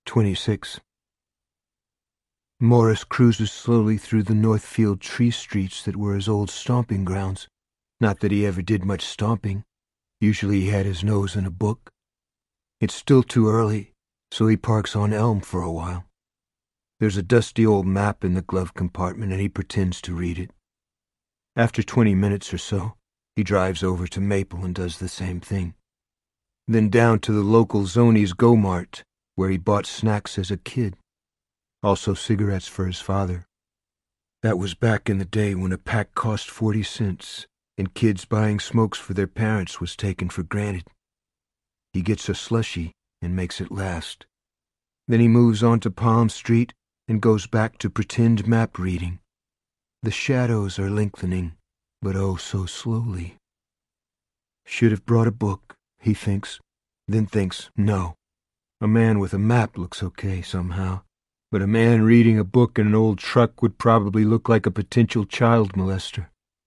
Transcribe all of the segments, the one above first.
26. Morris cruises slowly through the Northfield tree streets that were his old stomping grounds. Not that he ever did much stomping. Usually he had his nose in a book. It's still too early, so he parks on Elm for a while. There's a dusty old map in the glove compartment, and he pretends to read it. After 20 minutes or so, he drives over to Maple and does the same thing. Then down to the local Zonies Go-Mart, where he bought snacks as a kid. Also cigarettes for his father. That was back in the day when a pack cost 40 cents, and kids buying smokes for their parents was taken for granted. He gets a slushie and makes it last. Then he moves on to Palm Street and goes back to pretend map reading. The shadows are lengthening, but oh so slowly. Should have brought a book, he thinks, then thinks, no. A man with a map looks okay somehow, but a man reading a book in an old truck would probably look like a potential child molester.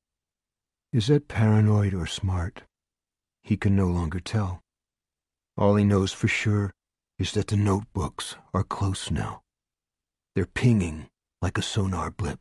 Is that paranoid or smart? He can no longer tell. All he knows for sure is that the notebooks are close now. They're pinging like a sonar blip.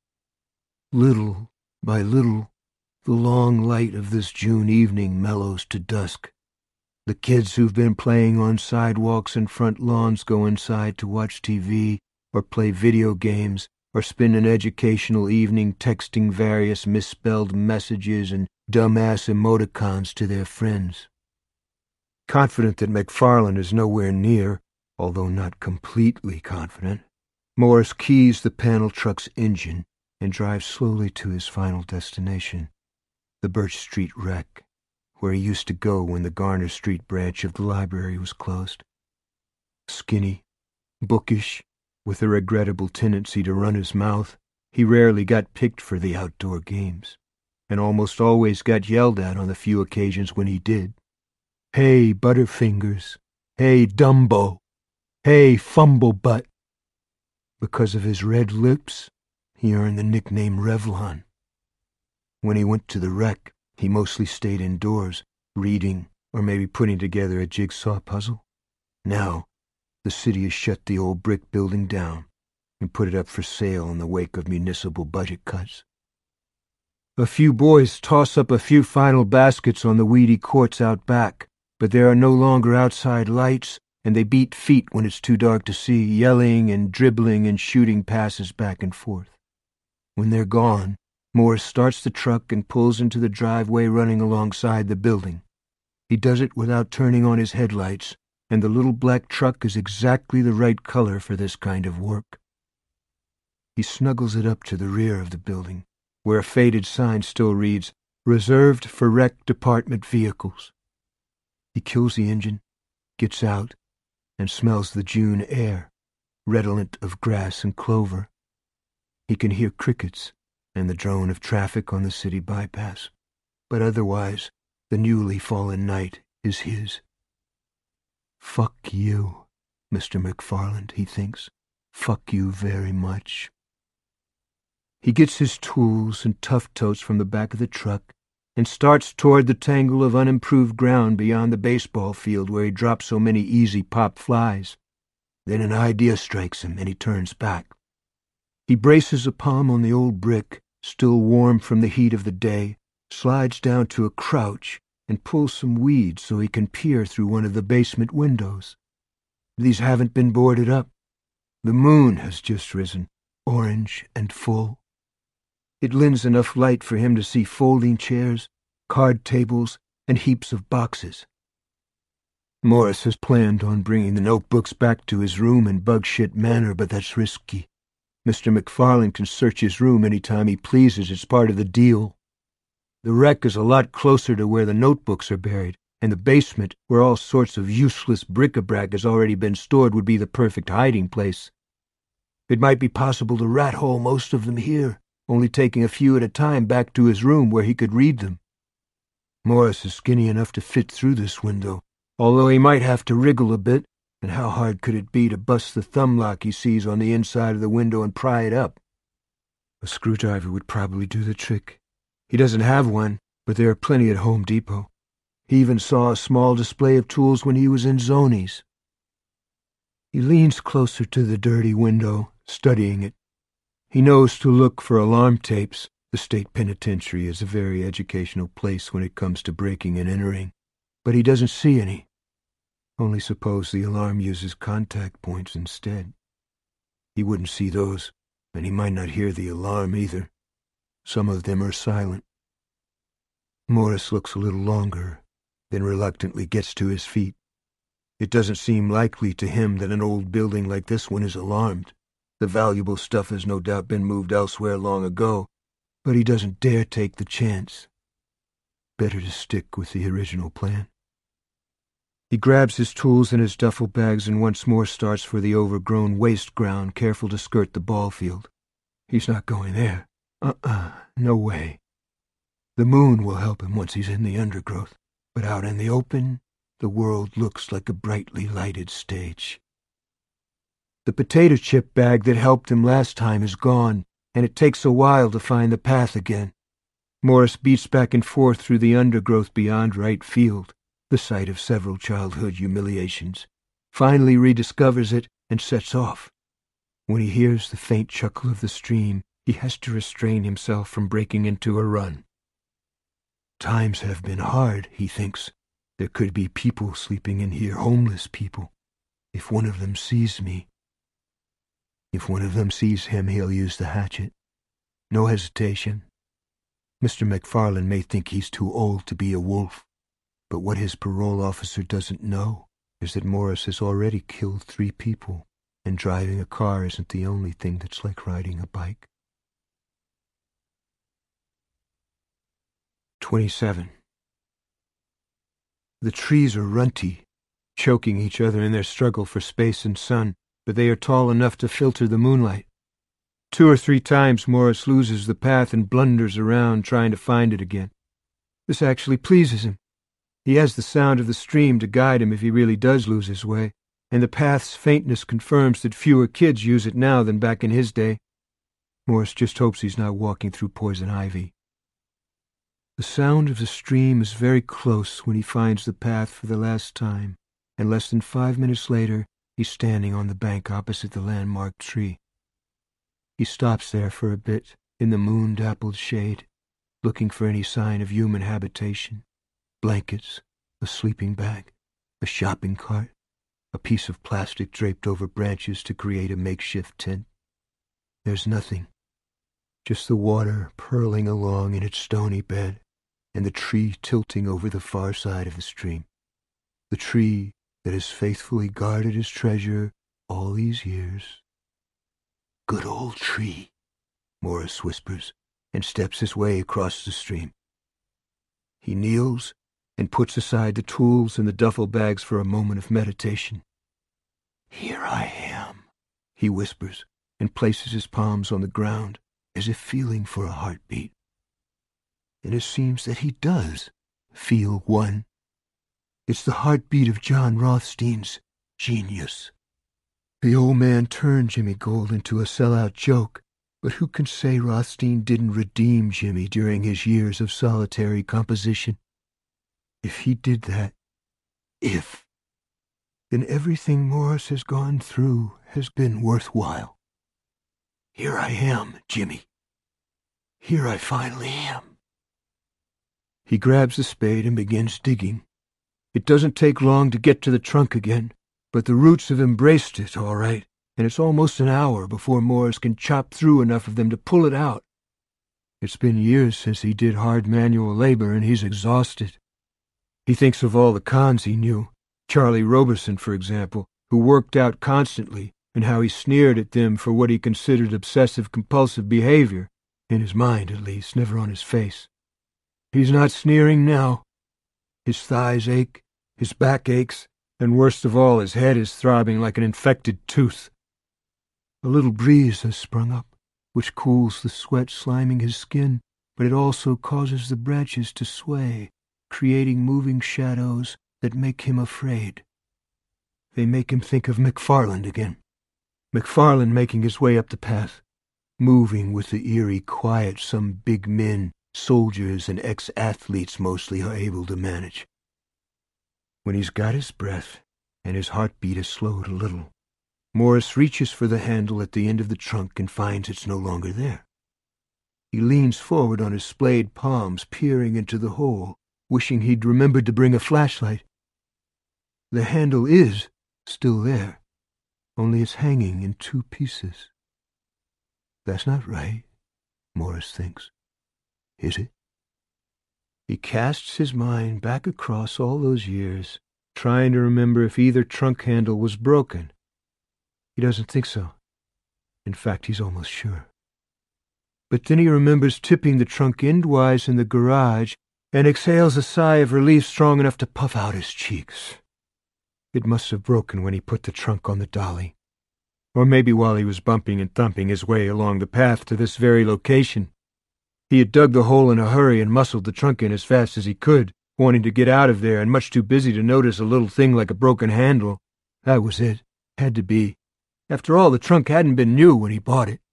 Little by little, the long light of this June evening mellows to dusk. The kids who've been playing on sidewalks and front lawns go inside to watch TV or play video games or spend an educational evening texting various misspelled messages and dumbass emoticons to their friends. Confident that McFarland is nowhere near, although not completely confident, Morris keys the panel truck's engine and drives slowly to his final destination, the Birch Street Rec, where he used to go when the Garner Street branch of the library was closed. Skinny, bookish, with a regrettable tendency to run his mouth, he rarely got picked for the outdoor games, and almost always got yelled at on the few occasions when he did. Hey, Butterfingers. Hey, Dumbo. Hey, Fumblebutt. Because of his red lips, he earned the nickname Revlon. When he went to the Rec, he mostly stayed indoors, reading or maybe putting together a jigsaw puzzle. Now, the city has shut the old brick building down and put it up for sale in the wake of municipal budget cuts. A few boys toss up a few final baskets on the weedy courts out back, but there are no longer outside lights, and they beat feet when it's too dark to see, yelling and dribbling and shooting passes back and forth. When they're gone, Morris starts the truck and pulls into the driveway running alongside the building. He does it without turning on his headlights, and the little black truck is exactly the right color for this kind of work. He snuggles it up to the rear of the building, where a faded sign still reads, "Reserved for Rec Department Vehicles." He kills the engine, gets out, and smells the June air, redolent of grass and clover. He can hear crickets and the drone of traffic on the city bypass, but otherwise the newly fallen night is his. Fuck you, Mr. McFarland, he thinks. Fuck you very much. He gets his tools and tough totes from the back of the truck and starts toward the tangle of unimproved ground beyond the baseball field where he dropped so many easy pop flies. Then an idea strikes him and he turns back. He braces a palm on the old brick, still warm from the heat of the day, slides down to a crouch, and pulls some weeds so he can peer through one of the basement windows. These haven't been boarded up. The moon has just risen, orange and full. It lends enough light for him to see folding chairs, card tables, and heaps of boxes. Morris has planned on bringing the notebooks back to his room in Bugshit Manor, but that's risky. Mr. McFarland can search his room any time he pleases. It's part of the deal. The Rec is a lot closer to where the notebooks are buried, and the basement, where all sorts of useless bric-a-brac has already been stored, would be the perfect hiding place. It might be possible to rat-hole most of them here, only taking a few at a time back to his room where he could read them. Morris is skinny enough to fit through this window, although he might have to wriggle a bit, and how hard could it be to bust the thumb lock he sees on the inside of the window and pry it up? A screwdriver would probably do the trick. He doesn't have one, but there are plenty at Home Depot. He even saw a small display of tools when he was in Zonies. He leans closer to the dirty window, studying it. He knows to look for alarm tapes. The state penitentiary is a very educational place when it comes to breaking and entering. But he doesn't see any. Only suppose the alarm uses contact points instead. He wouldn't see those, and he might not hear the alarm either. Some of them are silent. Morris looks a little longer, then reluctantly gets to his feet. It doesn't seem likely to him that an old building like this one is alarmed. The valuable stuff has no doubt been moved elsewhere long ago, but he doesn't dare take the chance. Better to stick with the original plan. He grabs his tools and his duffel bags and once more starts for the overgrown waste ground, careful to skirt the ball field. He's not going there. No way. The moon will help him once he's in the undergrowth, but out in the open, the world looks like a brightly lighted stage. The potato chip bag that helped him last time is gone, and it takes a while to find the path again. Morris beats back and forth through the undergrowth beyond right field, the site of several childhood humiliations, finally rediscovers it and sets off. When he hears the faint chuckle of the stream, he has to restrain himself from breaking into a run. Times have been hard, he thinks. There could be people sleeping in here, homeless people. If one of them sees me... If one of them sees him, he'll use the hatchet. No hesitation. Mr. McFarland may think he's too old to be a wolf, but what his parole officer doesn't know is that Morris has already killed 3 people, and driving a car isn't the only thing that's like riding a bike. 27. The trees are runty, choking each other in their struggle for space and sun, but they are tall enough to filter the moonlight. 2 or 3 times Morris loses the path and blunders around trying to find it again. This actually pleases him. He has the sound of the stream to guide him if he really does lose his way, and the path's faintness confirms that fewer kids use it now than back in his day. Morris just hopes he's not walking through poison ivy. The sound of the stream is very close when he finds the path for the last time, and less than 5 minutes later, he's standing on the bank opposite the landmark tree. He stops there for a bit, in the moon-dappled shade, looking for any sign of human habitation. Blankets, a sleeping bag, a shopping cart, a piece of plastic draped over branches to create a makeshift tent. There's nothing, just the water purling along in its stony bed, and the tree tilting over the far side of the stream. The tree that has faithfully guarded his treasure all these years. Good old tree, Morris whispers, and steps his way across the stream. He kneels and puts aside the tools and the duffel bags for a moment of meditation. Here I am, he whispers, and places his palms on the ground, as if feeling for a heartbeat. And it seems that he does feel one. It's the heartbeat of John Rothstein's genius. The old man turned Jimmy Gold into a sellout joke, but who can say Rothstein didn't redeem Jimmy during his years of solitary composition? If he did that, then everything Morris has gone through has been worthwhile. Here I am, Jimmy. Here I finally am. He grabs the spade and begins digging. It doesn't take long to get to the trunk again, but the roots have embraced it all right, and it's almost an hour before Morris can chop through enough of them to pull it out. It's been years since he did hard manual labor, and he's exhausted. He thinks of all the cons he knew, Charlie Roberson, for example, who worked out constantly, and how he sneered at them for what he considered obsessive-compulsive behavior, in his mind at least, never on his face. He's not sneering now. His thighs ache, his back aches, and worst of all, his head is throbbing like an infected tooth. A little breeze has sprung up, which cools the sweat sliming his skin, but it also causes the branches to sway, creating moving shadows that make him afraid. They make him think of McFarland again. McFarland making his way up the path, moving with the eerie quiet some big men, soldiers and ex-athletes mostly, are able to manage. When he's got his breath and his heartbeat has slowed a little, Morris reaches for the handle at the end of the trunk and finds it's no longer there. He leans forward on his splayed palms, peering into the hole, wishing he'd remembered to bring a flashlight. The handle is still there, only it's hanging in 2 pieces. That's not right, Morris thinks. Is it? He casts his mind back across all those years, trying to remember if either trunk handle was broken. He doesn't think so. In fact, he's almost sure. But then he remembers tipping the trunk endwise in the garage and exhales a sigh of relief strong enough to puff out his cheeks. It must have broken when he put the trunk on the dolly. Or maybe while he was bumping and thumping his way along the path to this very location. He had dug the hole in a hurry and muscled the trunk in as fast as he could, wanting to get out of there and much too busy to notice a little thing like a broken handle. That was it. Had to be. After all, the trunk hadn't been new when he bought it.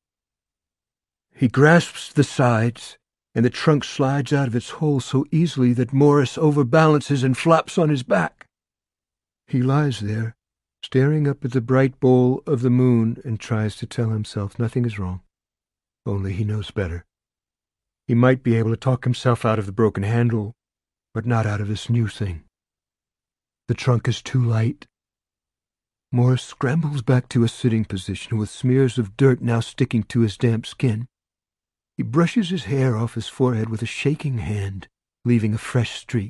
He grasps the sides, and the trunk slides out of its hole so easily that Morris overbalances and flops on his back. He lies there, staring up at the bright bowl of the moon, and tries to tell himself nothing is wrong. Only he knows better. He might be able to talk himself out of the broken handle, but not out of this new thing. The trunk is too light. Morris scrambles back to a sitting position with smears of dirt now sticking to his damp skin. He brushes his hair off his forehead with a shaking hand, leaving a fresh streak.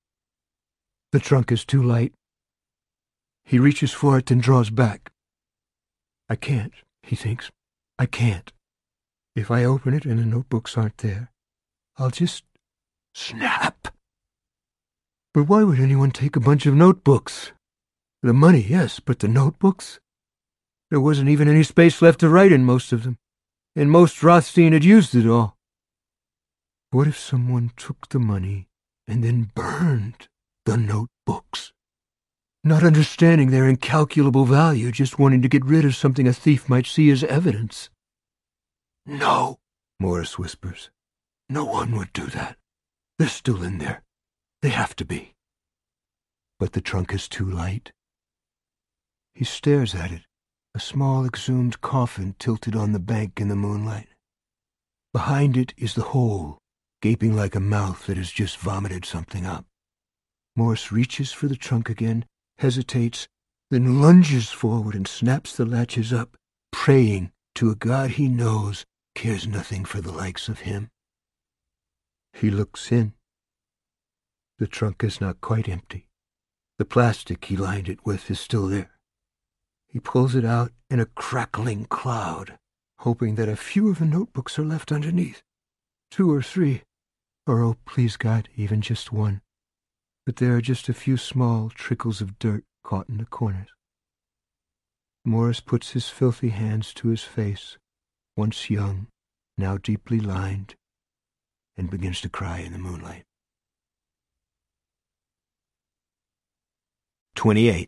The trunk is too light. He reaches for it and draws back. I can't, he thinks. I can't. If I open it and the notebooks aren't there, I'll just snap. But why would anyone take a bunch of notebooks? The money, yes, but the notebooks? There wasn't even any space left to write in most of them, and most Rothstein had used it all. What if someone took the money and then burned the notebooks? Not understanding their incalculable value, just wanting to get rid of something a thief might see as evidence. No, Morris whispers. No one would do that. They're still in there. They have to be. But the trunk is too light. He stares at it, a small exhumed coffin tilted on the bank in the moonlight. Behind it is the hole, gaping like a mouth that has just vomited something up. Morris reaches for the trunk again, hesitates, then lunges forward and snaps the latches up, praying to a God he knows cares nothing for the likes of him. He looks in. The trunk is not quite empty. The plastic he lined it with is still there. He pulls it out in a crackling cloud, hoping that a few of the notebooks are left underneath. 2 or 3, or, oh, please God, even just 1. But there are just a few small trickles of dirt caught in the corners. Morris puts his filthy hands to his face, once young, now deeply lined, and begins to cry in the moonlight. 28.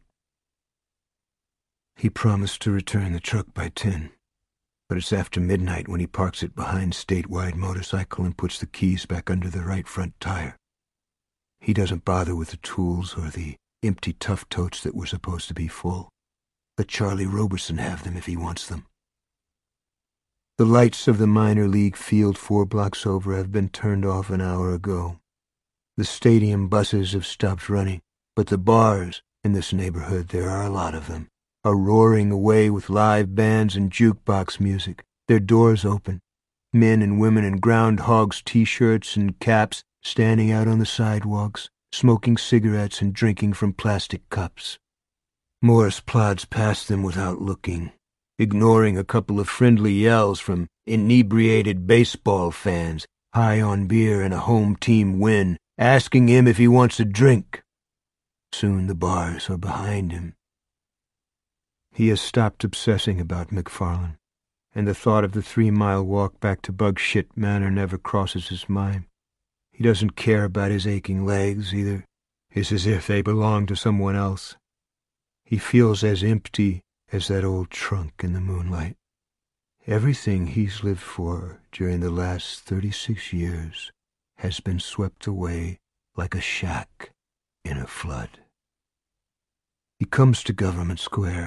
He promised to return the truck by 10, but it's after midnight when he parks it behind Statewide Motorcycle and puts the keys back under the right front tire. He doesn't bother with the tools or the empty tough totes that were supposed to be full. Let Charlie Roberson have them if he wants them. The lights of the minor league field 4 blocks over have been turned off an hour ago. The stadium buses have stopped running, but the bars in this neighborhood, there are a lot of them, are roaring away with live bands and jukebox music, their doors open, men and women in groundhogs t-shirts and caps standing out on the sidewalks, smoking cigarettes and drinking from plastic cups. Morris plods past them without looking, ignoring a couple of friendly yells from inebriated baseball fans, high on beer and a home team win, asking him if he wants a drink. Soon the bars are behind him. He has stopped obsessing about McFarland, and the thought of the 3-mile walk back to Bugshit Manor never crosses his mind. He doesn't care about his aching legs, either. It's as if they belong to someone else. He feels as empty as that old trunk in the moonlight. Everything he's lived for during the last 36 years has been swept away like a shack in a flood. He comes to Government Square,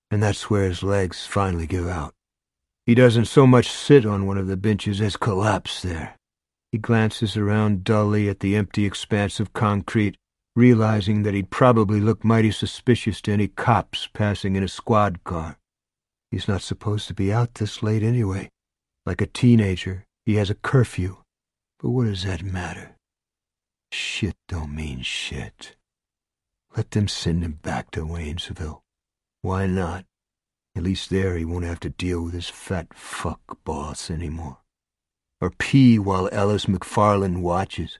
and that's where his legs finally give out. He doesn't so much sit on one of the benches as collapse there. He glances around dully at the empty expanse of concrete, realizing that he'd probably look mighty suspicious to any cops passing in a squad car. He's not supposed to be out this late anyway. Like a teenager, he has a curfew. But what does that matter? Shit don't mean shit. Let them send him back to Waynesville. Why not? At least there he won't have to deal with his fat fuck boss anymore. Or pee while Ellis McFarland watches.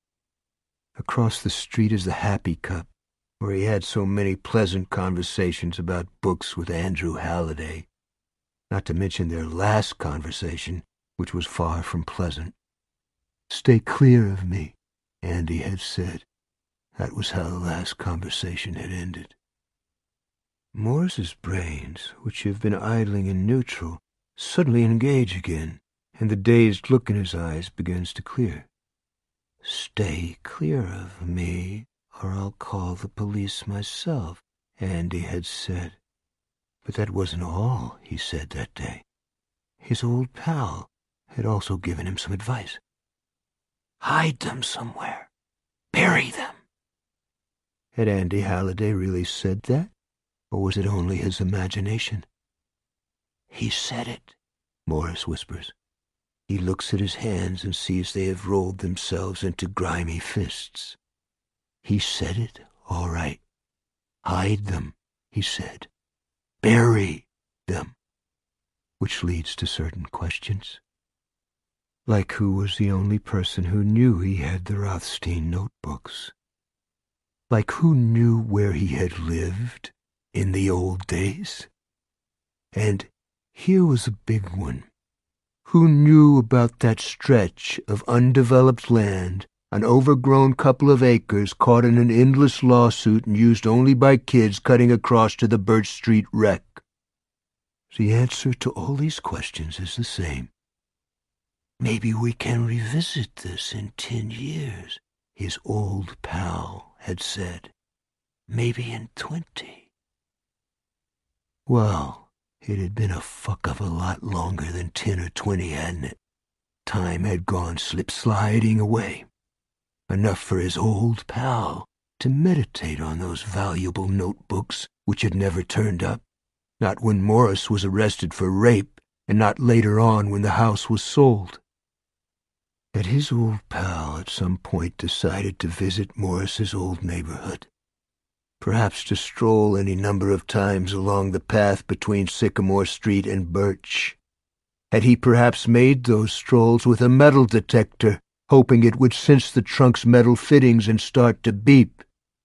Across the street is the Happy Cup, where he had so many pleasant conversations about books with Andrew Halliday. Not to mention their last conversation, which was far from pleasant. "Stay clear of me," Andy had said. That was how the last conversation had ended. Morris's brains, which have been idling in neutral, suddenly engage again, and the dazed look in his eyes begins to clear. "Stay clear of me, or I'll call the police myself," Andy had said. But that wasn't all he said that day. His old pal had also given him some advice. Hide them somewhere. Bury them. Had Andy Halliday really said that? Or was it only his imagination? "He said it," Morris whispers. He looks at his hands and sees they have rolled themselves into grimy fists. "He said it, all right. Hide them," he said. "Bury them." Which leads to certain questions. Like who was the only person who knew he had the Rothstein notebooks? Like who knew where he had lived in the old days? And here was a big one. Who knew about that stretch of undeveloped land, an overgrown couple of acres caught in an endless lawsuit and used only by kids cutting across to the Birch Street wreck? The answer to all these questions is the same. "Maybe we can revisit this in 10 years, his old pal had said. Maybe in 20. Well, it had been a fuck of a lot longer than 10 or 20, hadn't it? Time had gone slip-sliding away. Enough for his old pal to meditate on those valuable notebooks which had never turned up, not when Morris was arrested for rape, and not later on when the house was sold. Had his old pal at some point decided to visit Morris's old neighborhood? Perhaps to stroll any number of times along the path between Sycamore Street and Birch? Had he perhaps made those strolls with a metal detector, hoping it would sense the trunk's metal fittings and start to beep?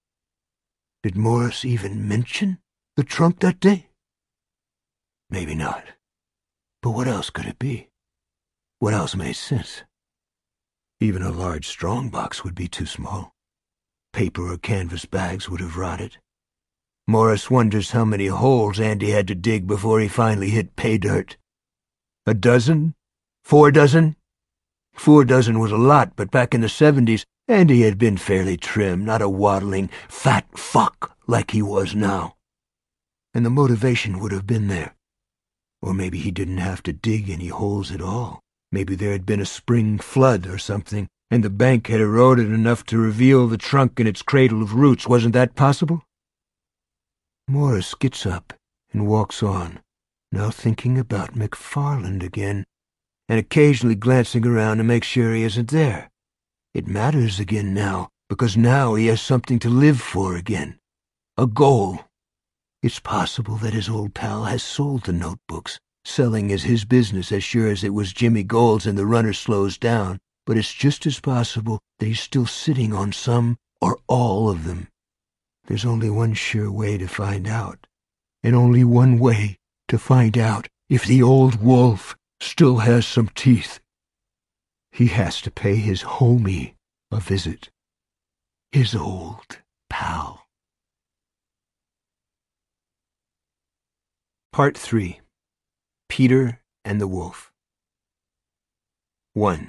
Did Morris even mention the trunk that day? Maybe not. But what else could it be? What else made sense? Even a large strongbox would be too small. Paper or canvas bags would have rotted. Morris wonders how many holes Andy had to dig before he finally hit pay dirt. 1 dozen? 4 dozen? 4 dozen was a lot, but back in the 70s, Andy had been fairly trim, not a waddling fat fuck like he was now. And the motivation would have been there. Or maybe he didn't have to dig any holes at all. Maybe there had been a spring flood or something, and the bank had eroded enough to reveal the trunk in its cradle of roots. Wasn't that possible? Morris gets up and walks on, now thinking about McFarland again, and occasionally glancing around to make sure he isn't there. It matters again now, because now he has something to live for again. A goal. It's possible that his old pal has sold the notebooks. Selling is his business as sure as it was Jimmy Gold's and the runner slows down, but it's just as possible that he's still sitting on some or all of them. There's only one sure way to find out, and only one way to find out if the old wolf still has some teeth. He has to pay his homie a visit. His old pal. Part 3. Peter and the Wolf. 1.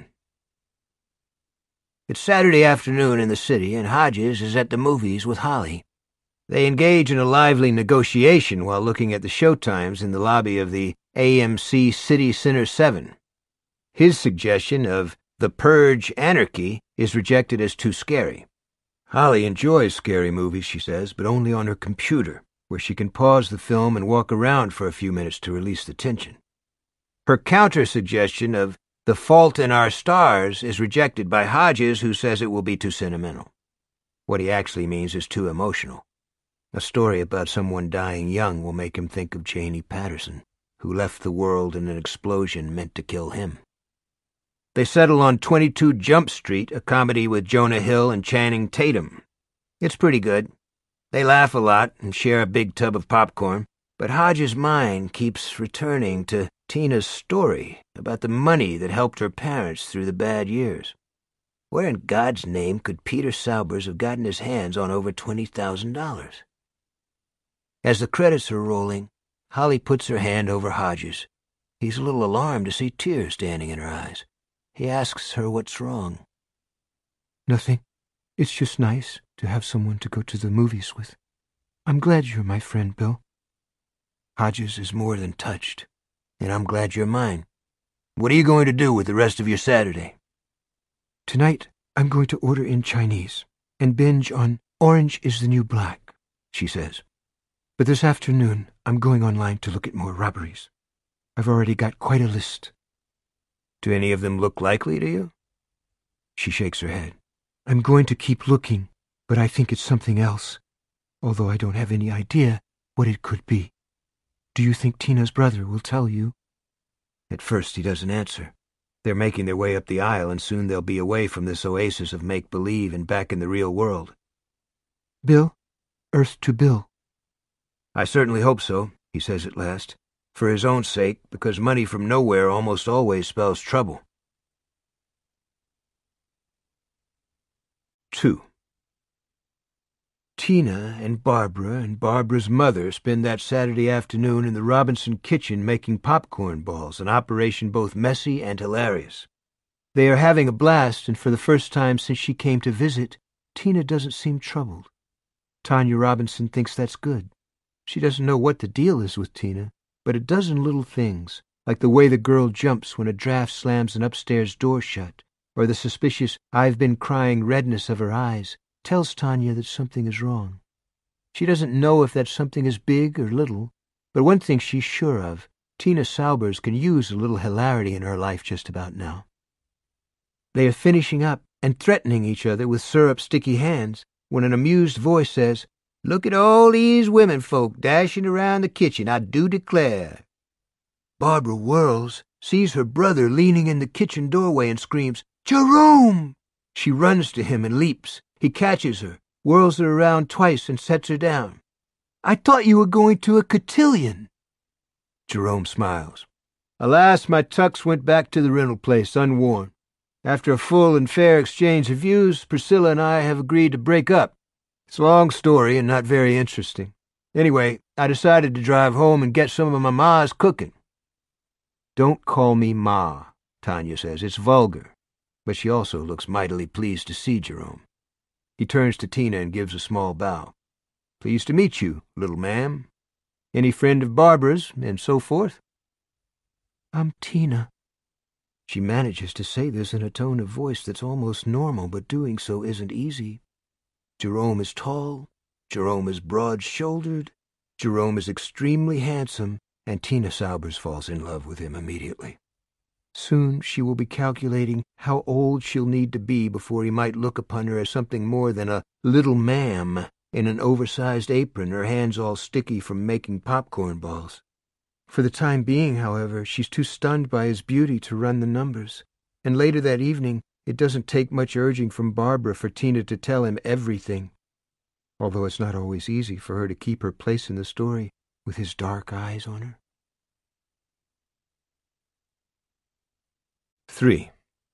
It's Saturday afternoon in the city, and Hodges is at the movies with Holly. They engage in a lively negotiation while looking at the showtimes in the lobby of the AMC City Center 7. His suggestion of The Purge Anarchy is rejected as too scary. Holly enjoys scary movies, she says, but only on her computer, where she can pause the film and walk around for a few minutes to release the tension. Her counter-suggestion of The Fault in Our Stars is rejected by Hodges, who says it will be too sentimental. What he actually means is too emotional. A story about someone dying young will make him think of Janie Patterson, who left the world in an explosion meant to kill him. They settle on 22 Jump Street, a comedy with Jonah Hill and Channing Tatum. It's pretty good. They laugh a lot and share a big tub of popcorn, but Hodges' mind keeps returning to Tina's story about the money that helped her parents through the bad years. Where in God's name could Peter Saubers have gotten his hands on over $20,000? As the credits are rolling, Holly puts her hand over Hodges. He's a little alarmed to see tears standing in her eyes. He asks her what's wrong. Nothing. It's just nice to have someone to go to the movies with. I'm glad you're my friend, Bill. Hodges is more than touched, and I'm glad you're mine. What are you going to do with the rest of your Saturday? Tonight, I'm going to order in Chinese and binge on Orange is the New Black, she says. But this afternoon, I'm going online to look at more robberies. I've already got quite a list. Do any of them look likely to you? She shakes her head. I'm going to keep looking, but I think it's something else, although I don't have any idea what it could be. Do you think Tina's brother will tell you? At first he doesn't answer. They're making their way up the aisle, and soon they'll be away from this oasis of make-believe and back in the real world. Bill? Earth to Bill. I certainly hope so, he says at last. For his own sake, because money from nowhere almost always spells trouble. 2. Tina and Barbara's mother spend that Saturday afternoon in the Robinson kitchen making popcorn balls, an operation both messy and hilarious. They are having a blast, and for the first time since she came to visit, Tina doesn't seem troubled. Tanya Robinson thinks that's good. She doesn't know what the deal is with Tina, but a dozen little things, like the way the girl jumps when a draft slams an upstairs door shut, or the suspicious "I've been crying" redness of her eyes, tells Tanya that something is wrong. She doesn't know if that something is big or little, but one thing she's sure of, Tina Saubers can use a little hilarity in her life just about now. They are finishing up and threatening each other with syrup-sticky hands when an amused voice says, "Look at all these women folk dashing around the kitchen, I do declare." Barbara whirls, sees her brother leaning in the kitchen doorway and screams, "Jerome!" She runs to him and leaps. He catches her, whirls her around twice and sets her down. "I thought you were going to a cotillion." Jerome smiles. "Alas, my tux went back to the rental place unworn. After a full and fair exchange of views, Priscilla and I have agreed to break up. It's a long story and not very interesting. Anyway, I decided to drive home and get some of my ma's cooking." "Don't call me Ma," Tanya says. "It's vulgar." But she also looks mightily pleased to see Jerome. He turns to Tina and gives a small bow. "Pleased to meet you, little ma'am. Any friend of Barbara's, and so forth?" "I'm Tina." She manages to say this in a tone of voice that's almost normal, but doing so isn't easy. Jerome is tall, Jerome is broad-shouldered, Jerome is extremely handsome, and Tina Saubers falls in love with him immediately. Soon she will be calculating how old she'll need to be before he might look upon her as something more than a little ma'am in an oversized apron, her hands all sticky from making popcorn balls. For the time being, however, she's too stunned by his beauty to run the numbers, and later that evening it doesn't take much urging from Barbara for Tina to tell him everything, although it's not always easy for her to keep her place in the story with his dark eyes on her. 3.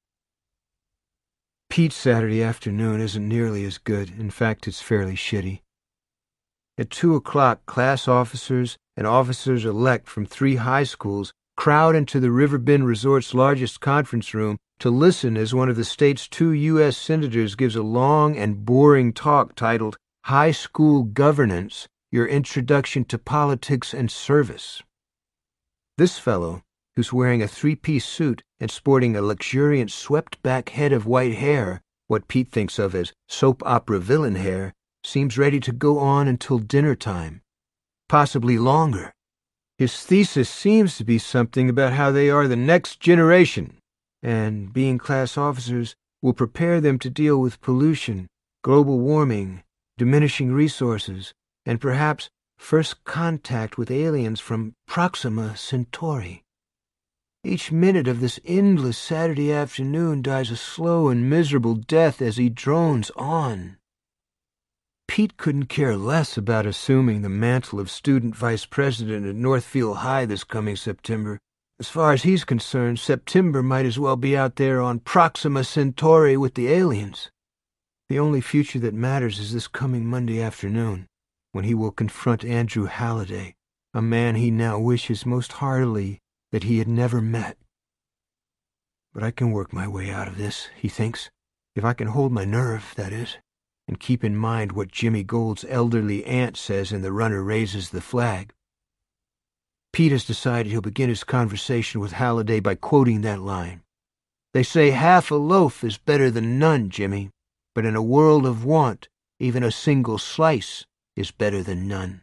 Pete's Saturday afternoon isn't nearly as good. In fact, it's fairly shitty. At 2 o'clock, class officers and officers-elect from 3 high schools crowd into the Riverbend Resort's largest conference room to listen as one of the state's 2 U.S. senators gives a long and boring talk titled High School Governance, Your Introduction to Politics and Service. This fellow, who's wearing a three-piece suit and sporting a luxuriant swept-back head of white hair, what Pete thinks of as soap opera villain hair, seems ready to go on until dinner time. Possibly longer. His thesis seems to be something about how they are the next generation, and being class officers will prepare them to deal with pollution, global warming, diminishing resources, and perhaps first contact with aliens from Proxima Centauri. Each minute of this endless Saturday afternoon dies a slow and miserable death as he drones on. Pete couldn't care less about assuming the mantle of student vice president at Northfield High this coming September. As far as he's concerned, September might as well be out there on Proxima Centauri with the aliens. The only future that matters is this coming Monday afternoon, when he will confront Andrew Halliday, a man he now wishes most heartily that he had never met. But I can work my way out of this, he thinks, if I can hold my nerve, that is, and keep in mind what Jimmy Gould's elderly aunt says in The Runner Raises the Flag. Pete has decided he'll begin his conversation with Halliday by quoting that line. They say half a loaf is better than none, Jimmy, but in a world of want, even a single slice is better than none.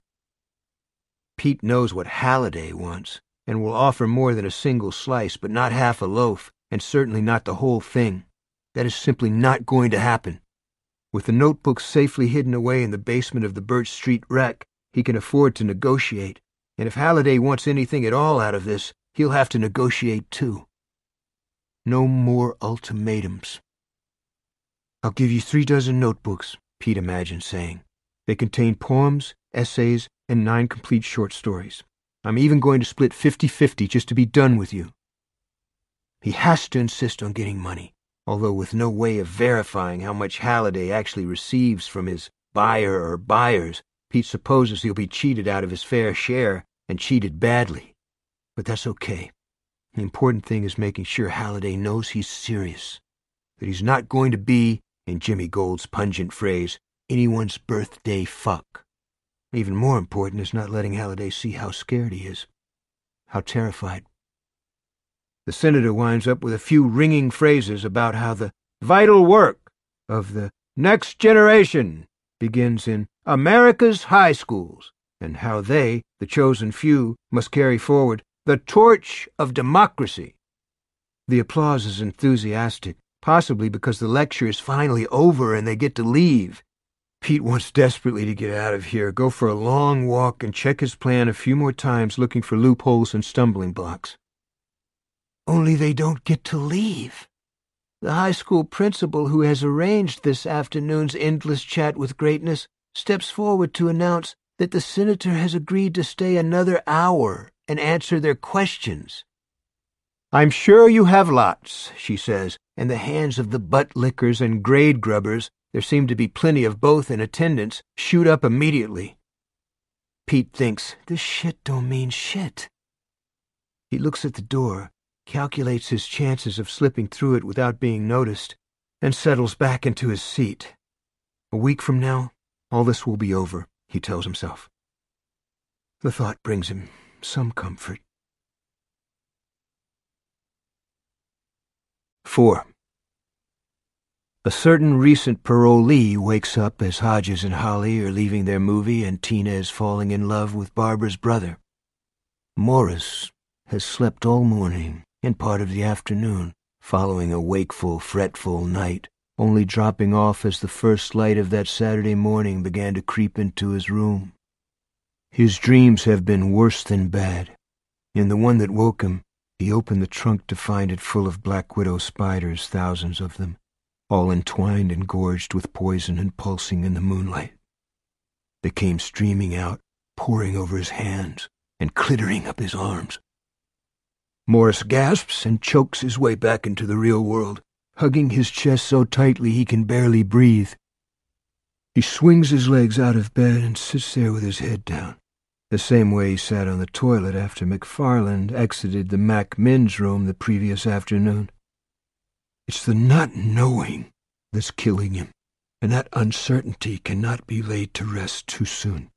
Pete knows what Halliday wants, and will offer more than a single slice, but not half a loaf, and certainly not the whole thing. That is simply not going to happen. With the notebook safely hidden away in the basement of the Birch Street wreck, he can afford to negotiate, and if Halliday wants anything at all out of this, he'll have to negotiate too. No more ultimatums. I'll give you 36 notebooks, Pete imagined saying. They contain poems, essays, and 9 complete short stories. I'm even going to split 50-50 just to be done with you. He has to insist on getting money, although with no way of verifying how much Halliday actually receives from his buyer or buyers, Pete supposes he'll be cheated out of his fair share, and cheated badly. But that's okay. The important thing is making sure Halliday knows he's serious, that he's not going to be, in Jimmy Gould's pungent phrase, anyone's birthday fuck. Even more important is not letting Halliday see how scared he is, how terrified. The senator winds up with a few ringing phrases about how the vital work of the next generation begins in America's high schools, and how they, the chosen few, must carry forward the torch of democracy. The applause is enthusiastic, possibly because the lecture is finally over and they get to leave. Pete wants desperately to get out of here, go for a long walk, and check his plan a few more times looking for loopholes and stumbling blocks. Only they don't get to leave. The high school principal who has arranged this afternoon's endless chat with greatness steps forward to announce that the senator has agreed to stay another hour and answer their questions. I'm sure you have lots, she says, and the hands of the butt-lickers and grade grubbers, there seem to be plenty of both in attendance, shoot up immediately. Pete thinks, this shit don't mean shit. He looks at the door, calculates his chances of slipping through it without being noticed, and settles back into his seat. A week from now, all this will be over, he tells himself. The thought brings him some comfort. 4. A certain recent parolee wakes up as Hodges and Holly are leaving their movie and Tina is falling in love with Barbara's brother. Morris has slept all morning and part of the afternoon, following a wakeful, fretful night, only dropping off as the first light of that Saturday morning began to creep into his room. His dreams have been worse than bad. In the one that woke him, he opened the trunk to find it full of black widow spiders, thousands of them, all entwined and gorged with poison and pulsing in the moonlight. They came streaming out, pouring over his hands and clittering up his arms. Morris gasps and chokes his way back into the real world, hugging his chest so tightly he can barely breathe. He swings his legs out of bed and sits there with his head down, the same way he sat on the toilet after McFarland exited the Mac men's room the previous afternoon. It's the not knowing that's killing him. and that uncertainty cannot be laid to rest too soon.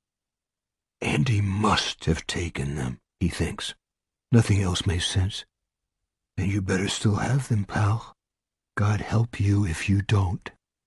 Andy must have taken them, he thinks. Nothing else makes sense. And you better still have them, pal. God help you if you don't.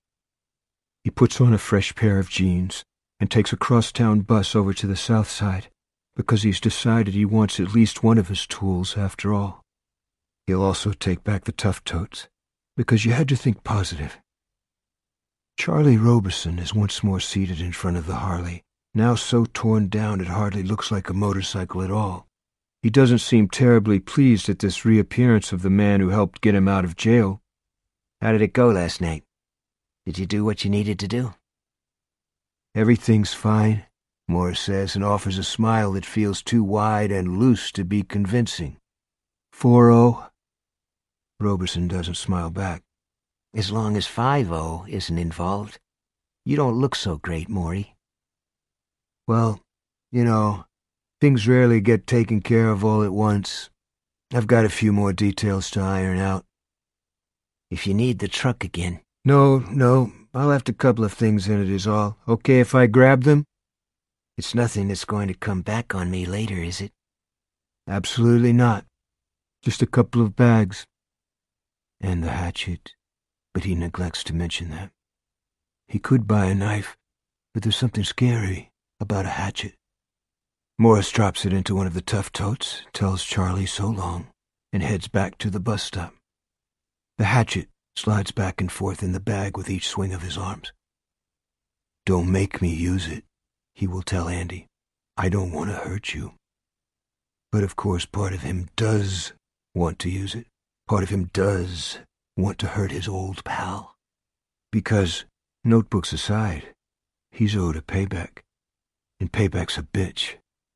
He puts on a fresh pair of jeans and takes a crosstown bus over to the south side, because he's decided he wants at least one of his tools after all. He'll also take back the tough totes, because you had to think positive. Charlie Roberson is once more seated in front of the Harley, now so torn down it hardly looks like a motorcycle at all. He doesn't seem terribly pleased at this reappearance of the man who helped get him out of jail. How did it go last night? Did you do what you needed to do? Everything's fine, Morris says, and offers a smile that feels too wide and loose to be convincing. 4-0. Roberson doesn't smile back. As long as 5-0 isn't involved. You don't look so great, Maury. Well, you know, things rarely get taken care of all at once. I've got a few more details to iron out. If you need the truck again. No, I'll have to couple of things in it is all. Okay if I grab them? It's nothing that's going to come back on me later, is it? Absolutely not. Just a couple of bags. And the hatchet. But he neglects to mention that. He could buy a knife, but there's something scary about a hatchet. Morris drops it into one of the tough totes, tells Charlie so long, and heads back to the bus stop. The hatchet slides back and forth in the bag with each swing of his arms. Don't make me use it, he will tell Andy. I don't want to hurt you. But of course part of him does want to use it. Part of him does want to hurt his old pal. Because, notebooks aside, he's owed a payback. And payback's a bitch.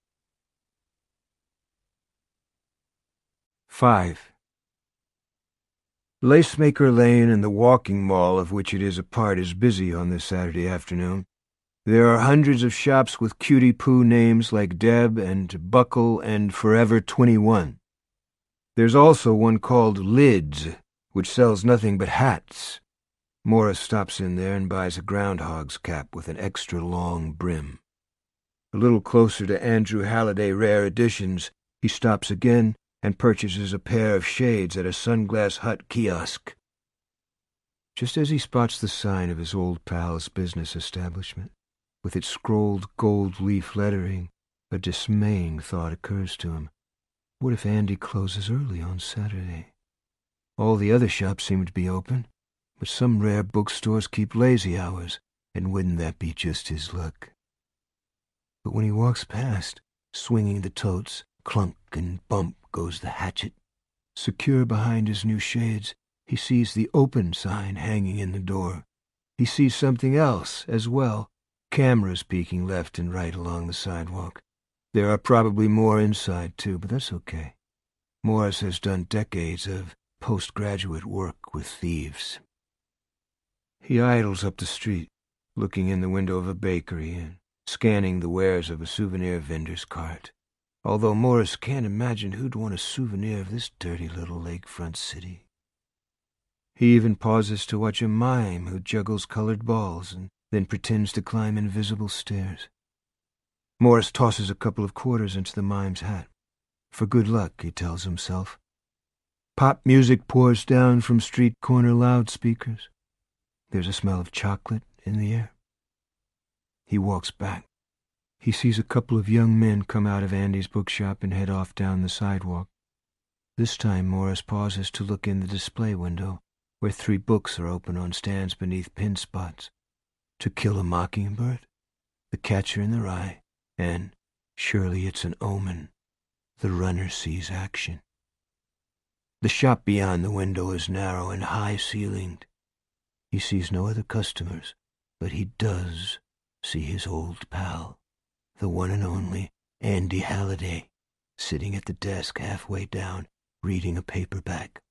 5. Lacemaker Lane and the walking mall of which it is a part is busy on this Saturday afternoon. There are hundreds of shops with cutie-poo names like Deb and Buckle and Forever 21. There's also one called Lids, which sells nothing but hats. Morris stops in there and buys a groundhog's cap with an extra long brim. A little closer to Andrew Halliday Rare Editions, he stops again and purchases a pair of shades at a Sunglass Hut kiosk. Just as he spots the sign of his old pal's business establishment, with its scrolled gold leaf lettering, a dismaying thought occurs to him. What if Andy closes early on Saturday? All the other shops seem to be open, but some rare bookstores keep lazy hours, and wouldn't that be just his luck? But when he walks past, swinging the totes, clunk and bump goes the hatchet. Secure behind his new shades, he sees the open sign hanging in the door. He sees something else as well, cameras peeking left and right along the sidewalk. There are probably more inside, too, but that's okay. Morris has done decades of postgraduate work with thieves. He idles up the street, looking in the window of a bakery and scanning the wares of a souvenir vendor's cart. Although Morris can't imagine who'd want a souvenir of this dirty little lakefront city. He even pauses to watch a mime who juggles colored balls and then pretends to climb invisible stairs. Morris tosses a couple of quarters into the mime's hat. For good luck, he tells himself. Pop music pours down from street corner loudspeakers. There's a smell of chocolate in the air. He walks back. He sees a couple of young men come out of Andy's bookshop and head off down the sidewalk. This time Morris pauses to look in the display window, where 3 books are open on stands beneath pin spots. To Kill a Mockingbird, The Catcher in the Rye, and Surely It's an Omen, The Runner Sees Action. The shop beyond the window is narrow and high-ceilinged. He sees no other customers, but he does see his old pal, the one and only Andy Halliday, sitting at the desk halfway down, reading a paperback.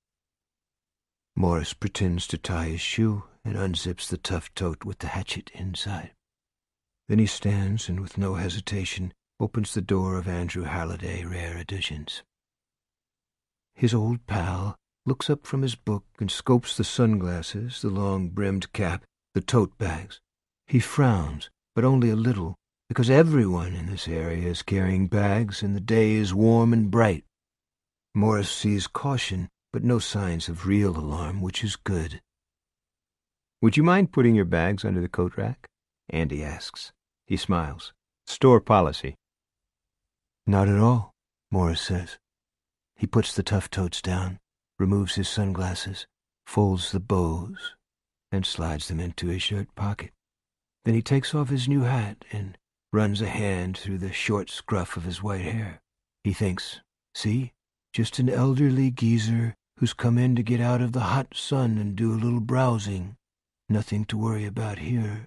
Morris pretends to tie his shoe and unzips the tough tote with the hatchet inside. Then he stands and, with no hesitation, opens the door of Andrew Halliday Rare Editions. His old pal looks up from his book and scopes the sunglasses, the long-brimmed cap, the tote bags. He frowns, but only a little, because everyone in this area is carrying bags and the day is warm and bright. Morris sees caution, but no signs of real alarm, which is good. "Would you mind putting your bags under the coat rack?" Andy asks. He smiles. "Store policy." "Not at all," Morris says. He puts the tough totes down, removes his sunglasses, folds the bows, and slides them into his shirt pocket. Then he takes off his new hat and runs a hand through the short scruff of his white hair. He thinks, see, just an elderly geezer who's come in to get out of the hot sun and do a little browsing. Nothing to worry about here.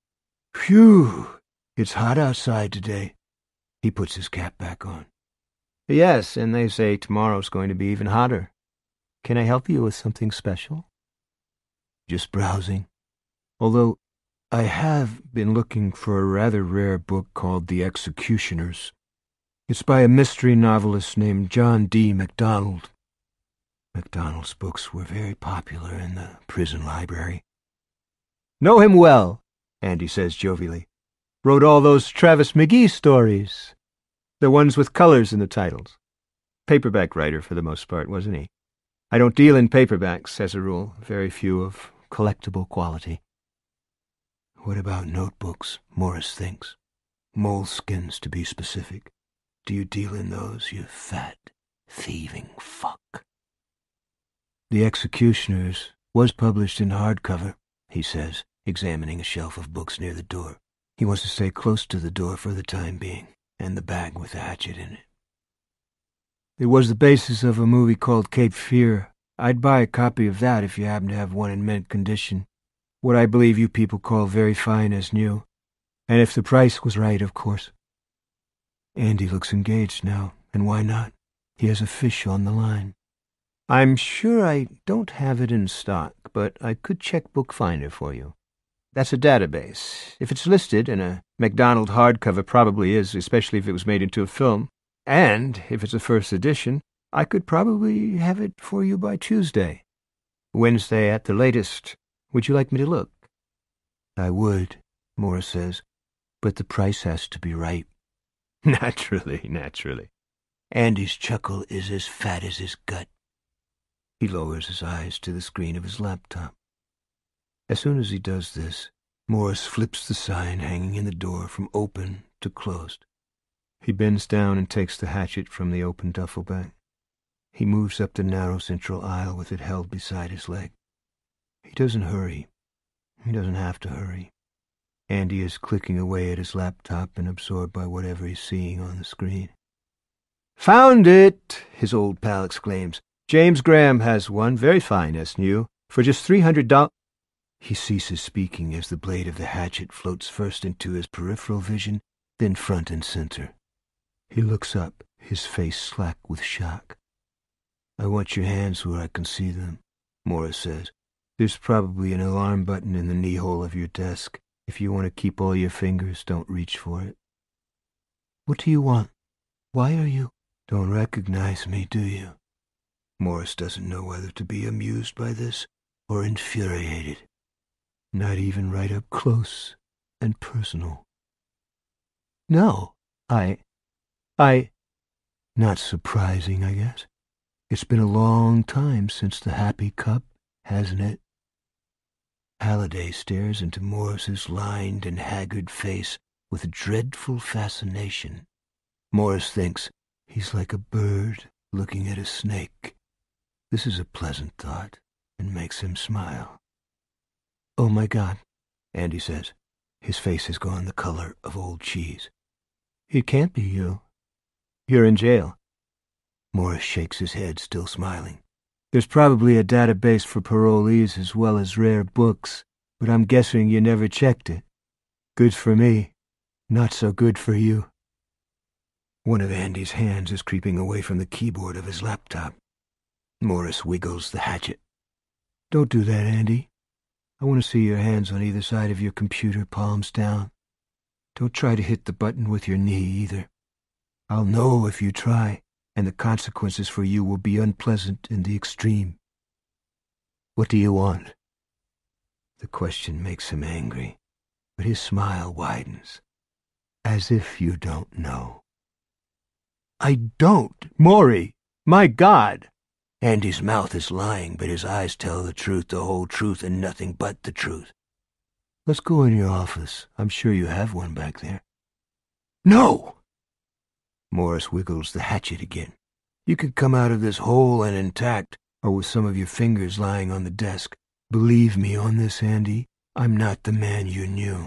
Phew! It's hot outside today. He puts his cap back on. "Yes, and they say tomorrow's going to be even hotter. Can I help you with something special?" "Just browsing. Although I have been looking for a rather rare book called The Executioners. It's by a mystery novelist named John D. MacDonald. MacDonald's books were very popular in the prison library." "Know him well," Andy says jovially. "Wrote all those Travis McGee stories. The ones with colors in the titles. Paperback writer for the most part, wasn't he? I don't deal in paperbacks, as a rule. Very few of collectible quality." What about notebooks, Morris thinks. Moleskins, to be specific. Do you deal in those, you fat, thieving fuck? The Executioners was published in hardcover, he says, examining a shelf of books near the door. He wants to stay close to the door for the time being, and the bag with the hatchet in it. "It was the basis of a movie called Cape Fear. I'd buy a copy of that if you happen to have one in mint condition. What I believe you people call very fine as new. And if the price was right, of course." Andy looks engaged now, and why not? He has a fish on the line. "I'm sure I don't have it in stock, but I could check Bookfinder for you. That's a database. If it's listed, and a MacDonald hardcover probably is, especially if it was made into a film, and if it's a first edition, I could probably have it for you by Tuesday. Wednesday at the latest. Would you like me to look?" "I would," Morris says, "but the price has to be right." Naturally. Andy's chuckle is as fat as his gut. He lowers his eyes to the screen of his laptop. As soon as he does this, Morris flips the sign hanging in the door from open to closed. He bends down and takes the hatchet from the open duffel bag. He moves up the narrow central aisle with it held beside his leg. He doesn't hurry. He doesn't have to hurry. Andy is clicking away at his laptop and absorbed by whatever he's seeing on the screen. "Found it!" his old pal exclaims. "James Graham has one, very fine as new, for just $300. He ceases speaking as the blade of the hatchet floats first into his peripheral vision, then front and center. He looks up, his face slack with shock. "I want your hands where I can see them," Morris says. "There's probably an alarm button in the knee hole of your desk. If you want to keep all your fingers, don't reach for it." "What do you want? Why are you—" "Don't recognize me, do you?" Morris doesn't know whether to be amused by this or infuriated. Not even right up close and personal. "No, I... Not surprising, I guess. It's been a long time since the Happy Cup, hasn't it?" Halliday stares into Morris's lined and haggard face with dreadful fascination. Morris thinks he's like a bird looking at a snake. This is a pleasant thought, and makes him smile. "Oh, my God," Andy says. His face has gone the color of old cheese. "It can't be you. You're in jail." Morris shakes his head, still smiling. "There's probably a database for parolees as well as rare books, but I'm guessing you never checked it. Good for me. Not so good for you." One of Andy's hands is creeping away from the keyboard of his laptop. Morris wiggles the hatchet. "Don't do that, Andy. I want to see your hands on either side of your computer, palms down. Don't try to hit the button with your knee, either. I'll know if you try, and the consequences for you will be unpleasant in the extreme. What do you want?" The question makes him angry, but his smile widens. As if you don't know. I don't, Maury! My God! Andy's mouth is lying, but his eyes tell the truth, the whole truth, and nothing but the truth. Let's go in your office. I'm sure you have one back there. No! Morris wiggles the hatchet again. You could come out of this whole and intact, or with some of your fingers lying on the desk. Believe me on this, Andy. I'm not the man you knew.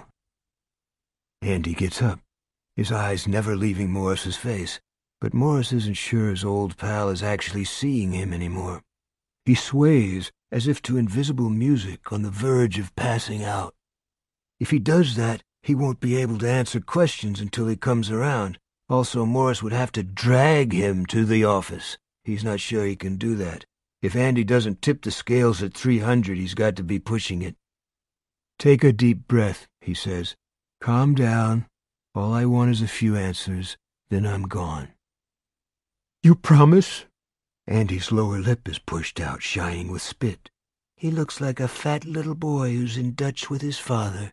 Andy gets up, his eyes never leaving Morris's face, but Morris isn't sure his old pal is actually seeing him anymore. He sways as if to invisible music on the verge of passing out. If he does that, he won't be able to answer questions until he comes around. Also, Morris would have to drag him to the office. He's not sure he can do that. If Andy doesn't tip the scales at 300, he's got to be pushing it. Take a deep breath, he says. Calm down. All I want is a few answers, then I'm gone. You promise? Andy's lower lip is pushed out, shining with spit. He looks like a fat little boy who's in Dutch with his father.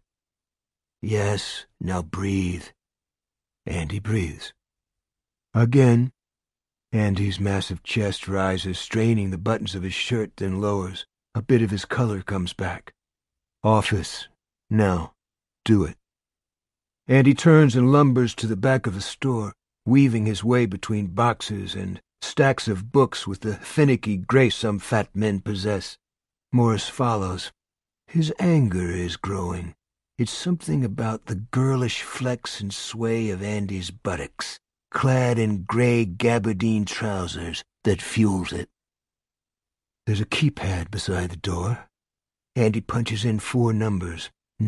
Yes, now breathe. Andy breathes. Again. Andy's massive chest rises, straining the buttons of his shirt, then lowers. A bit of his color comes back. Office. Now, do it. Andy turns and lumbers to the back of the store, weaving his way between boxes and stacks of books with the finicky grace some fat men possess. Morris follows. His anger is growing. It's something about the girlish flex and sway of Andy's buttocks, clad in gray gabardine trousers, that fuels it. There's a keypad beside the door. Andy punches in 4 numbers,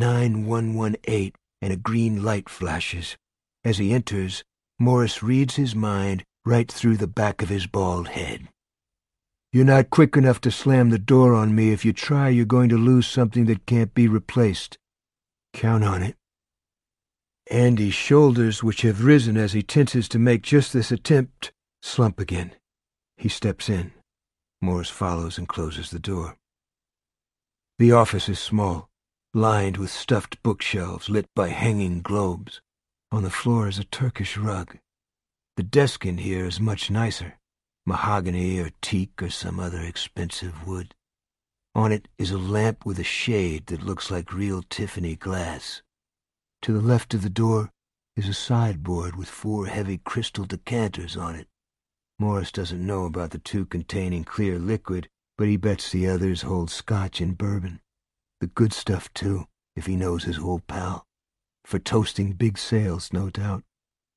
9118, and a green light flashes. As he enters, Morris reads his mind right through the back of his bald head. You're not quick enough to slam the door on me. If you try, you're going to lose something that can't be replaced. Count on it. Andy's shoulders, which have risen as he tenses to make just this attempt, slump again. He steps in. Morris follows and closes the door. The office is small, lined with stuffed bookshelves lit by hanging globes. On the floor is a Turkish rug. The desk in here is much nicer, mahogany or teak or some other expensive wood. On it is a lamp with a shade that looks like real Tiffany glass. To the left of the door is a sideboard with 4 heavy crystal decanters on it. Morris doesn't know about the 2 containing clear liquid, but he bets the others hold scotch and bourbon. The good stuff, too, if he knows his old pal. For toasting big sales, no doubt.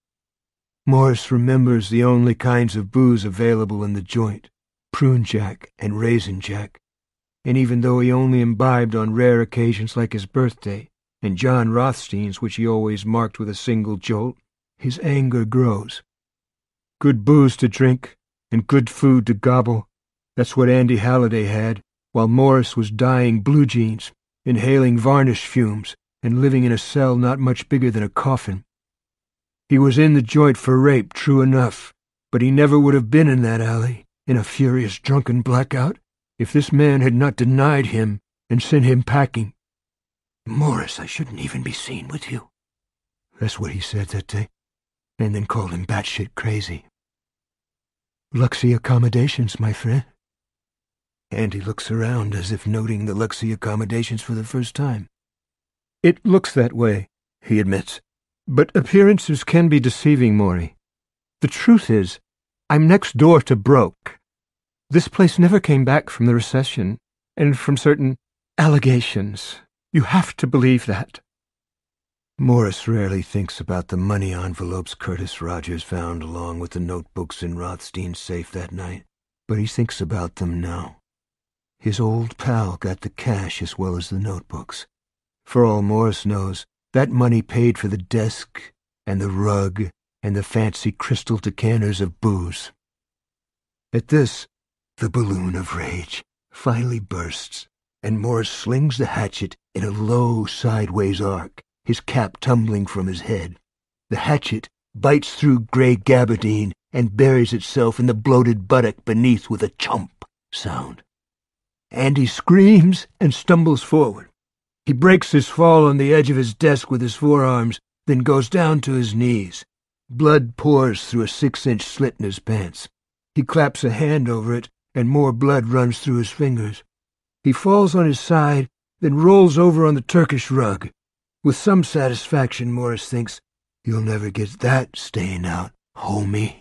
Morris remembers the only kinds of booze available in the joint, prune jack and raisin jack. And even though he only imbibed on rare occasions like his birthday, and John Rothstein's, which he always marked with a single jolt, his anger grows. Good booze to drink, and good food to gobble. That's what Andy Halliday had, while Morris was dyeing blue jeans, inhaling varnish fumes, and living in a cell not much bigger than a coffin. He was in the joint for rape, true enough, but he never would have been in that alley, in a furious drunken blackout, if this man had not denied him and sent him packing. Morris, I shouldn't even be seen with you. That's what he said that day, and then called him batshit crazy. Luxy accommodations, my friend. Andy looks around as if noting the Luxy accommodations for the first time. It looks that way, he admits, but appearances can be deceiving, Maury. The truth is, I'm next door to broke. This place never came back from the recession, and from certain allegations. You have to believe that. Morris rarely thinks about the money envelopes Curtis Rogers found along with the notebooks in Rothstein's safe that night, but he thinks about them now. His old pal got the cash as well as the notebooks. For all Morris knows, that money paid for the desk and the rug and the fancy crystal decanters of booze. At this, the balloon of rage finally bursts, and Morris slings the hatchet in a low sideways arc, his cap tumbling from his head. The hatchet bites through gray gabardine and buries itself in the bloated buttock beneath with a chomp sound. Andy screams and stumbles forward. He breaks his fall on the edge of his desk with his forearms, then goes down to his knees. Blood pours through a 6-inch slit in his pants. He claps a hand over it, and more blood runs through his fingers. He falls on his side, then rolls over on the Turkish rug. With some satisfaction, Morris thinks, "You'll never get that stain out, homie."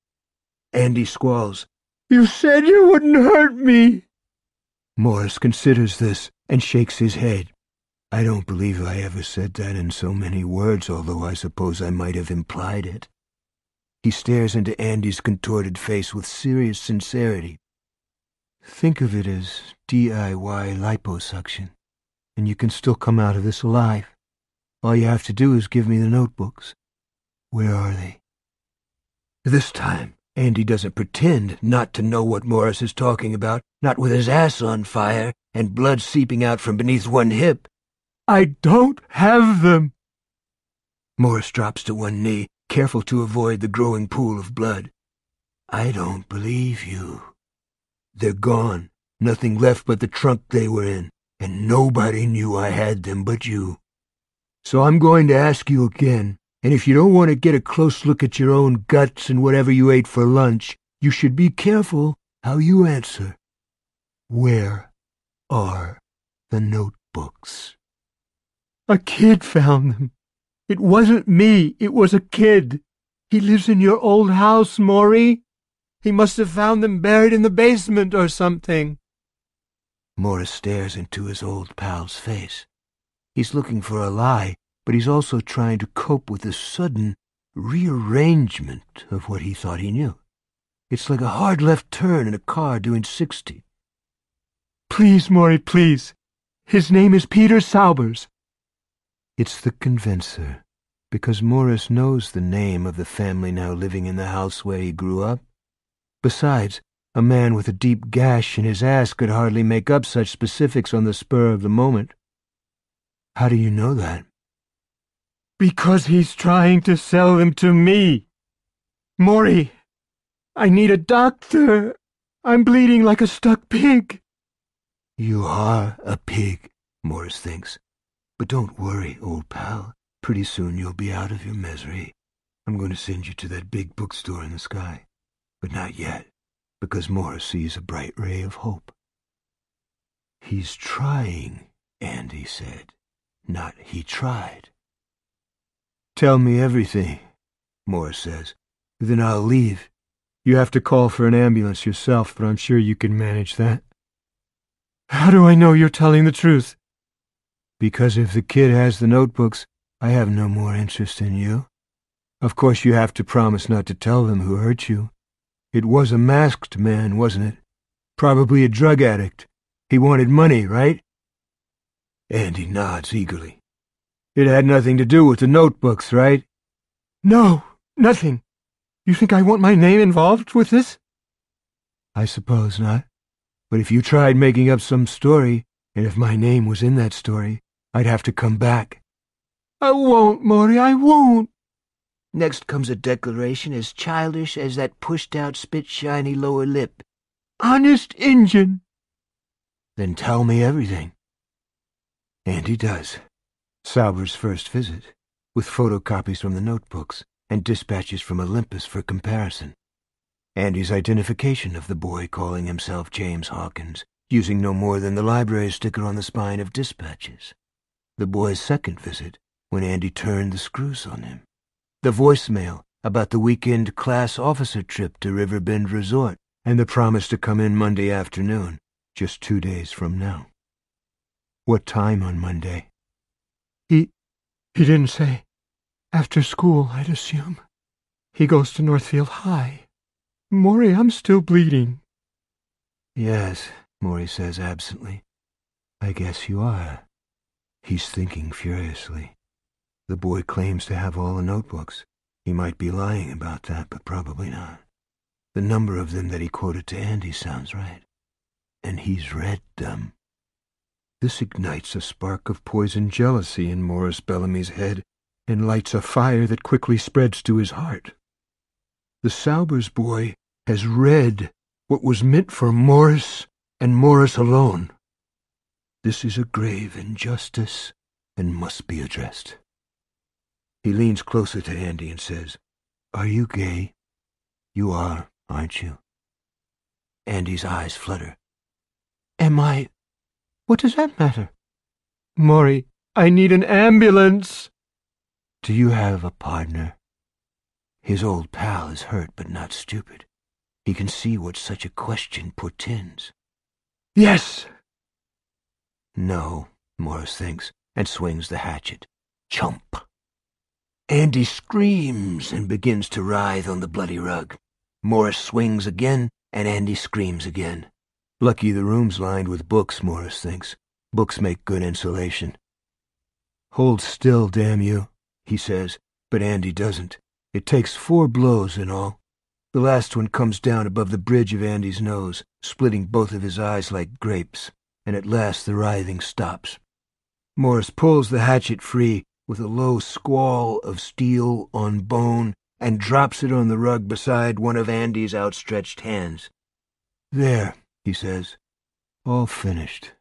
Andy squalls, "You said you wouldn't hurt me." Morris considers this and shakes his head. "I don't believe I ever said that in so many words, although I suppose I might have implied it." He stares into Andy's contorted face with serious sincerity. "Think of it as DIY liposuction, and you can still come out of this alive. All you have to do is give me the notebooks. Where are they?" This time, Andy doesn't pretend not to know what Morris is talking about, not with his ass on fire and blood seeping out from beneath one hip. "I don't have them." Morris drops to one knee, careful to avoid the growing pool of blood. "I don't believe you. They're gone, nothing left but the trunk they were in, and nobody knew I had them but you. So I'm going to ask you again, and if you don't want to get a close look at your own guts and whatever you ate for lunch, you should be careful how you answer. Where are the notebooks?" "A kid found them. It wasn't me, it was a kid. He lives in your old house, Maury. He must have found them buried in the basement or something." Morris stares into his old pal's face. He's looking for a lie, but he's also trying to cope with this sudden rearrangement of what he thought he knew. It's like a hard left turn in a car doing 60. "Please, Maury, please. His name is Peter Saubers." It's the convincer, because Morris knows the name of the family now living in the house where he grew up. Besides, a man with a deep gash in his ass could hardly make up such specifics on the spur of the moment. "How do you know that?" "Because he's trying to sell them to me. Maury, I need a doctor. I'm bleeding like a stuck pig." "You are a pig," Morris thinks. "But don't worry, old pal. Pretty soon you'll be out of your misery. I'm going to send you to that big bookstore in the sky. But not yet, because Morris sees a bright ray of hope." "He's trying," Andy said. Not he tried. "Tell me everything," Morris says. "Then I'll leave. You have to call for an ambulance yourself, but I'm sure you can manage that." "How do I know you're telling the truth?" "Because if the kid has the notebooks, I have no more interest in you. Of course you have to promise not to tell them who hurt you. It was a masked man, wasn't it? Probably a drug addict. He wanted money, right?" Andy nods eagerly. "It had nothing to do with the notebooks, right?" "No, nothing. You think I want my name involved with this?" "I suppose not. But if you tried making up some story, and if my name was in that story, I'd have to come back." "I won't, Maury, I won't." Next comes a declaration as childish as that pushed-out, spit-shiny lower lip. "Honest Injun." "Then tell me everything." Andy does. Sauber's first visit, with photocopies from the notebooks and dispatches from Olympus for comparison. Andy's identification of the boy calling himself James Hawkins, using no more than the library sticker on the spine of dispatches. The boy's second visit, when Andy turned the screws on him. The voicemail about the weekend class officer trip to Riverbend Resort and the promise to come in Monday afternoon, just 2 days from now. What time on Monday? He didn't say. After school, I'd assume. He goes to Northfield High. Maury, I'm still bleeding. Yes, Maury says absently. I guess you are. He's thinking furiously. The boy claims to have all the notebooks. He might be lying about that, but probably not. The number of them that he quoted to Andy sounds right. And he's read them. This ignites a spark of poison jealousy in Morris Bellamy's head and lights a fire that quickly spreads to his heart. The Saubers boy has read what was meant for Morris and Morris alone. This is a grave injustice and must be addressed. He leans closer to Andy and says, "Are you gay? You are, aren't you?" Andy's eyes flutter. Am I? What does that matter? Maury, I need an ambulance. Do you have a partner? His old pal is hurt but not stupid. He can see what such a question portends. Yes. No, Morris thinks, and swings the hatchet. Chump. Andy screams and begins to writhe on the bloody rug. Morris swings again, and Andy screams again. Lucky the room's lined with books, Morris thinks. Books make good insulation. "Hold still, damn you," he says, but Andy doesn't. It takes 4 blows in all. The last one comes down above the bridge of Andy's nose, splitting both of his eyes like grapes, and at last the writhing stops. Morris pulls the hatchet free with a low squall of steel on bone and drops it on the rug beside one of Andy's outstretched hands. "There," he says, "all finished."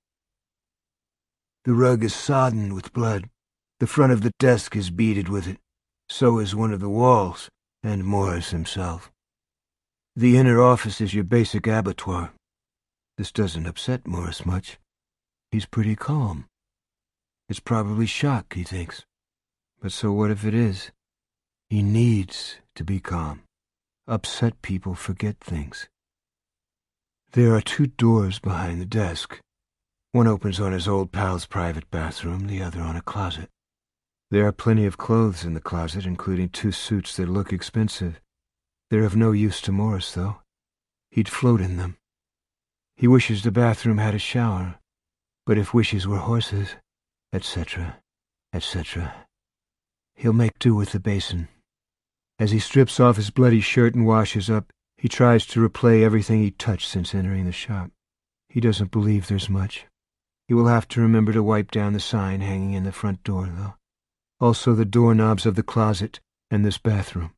The rug is sodden with blood. The front of the desk is beaded with it. So is one of the walls, and Morris himself. The inner office is your basic abattoir. This doesn't upset Morris much. He's pretty calm. It's probably shock, he thinks. But so what if it is? He needs to be calm. Upset people forget things. There are 2 doors behind the desk. One opens on his old pal's private bathroom, the other on a closet. There are plenty of clothes in the closet, including 2 suits that look expensive. They're of no use to Morris, though. He'd float in them. He wishes the bathroom had a shower, but if wishes were horses, etc., etc., he'll make do with the basin. As he strips off his bloody shirt and washes up, he tries to replay everything he touched since entering the shop. He doesn't believe there's much. He will have to remember to wipe down the sign hanging in the front door, though. Also the doorknobs of the closet and this bathroom.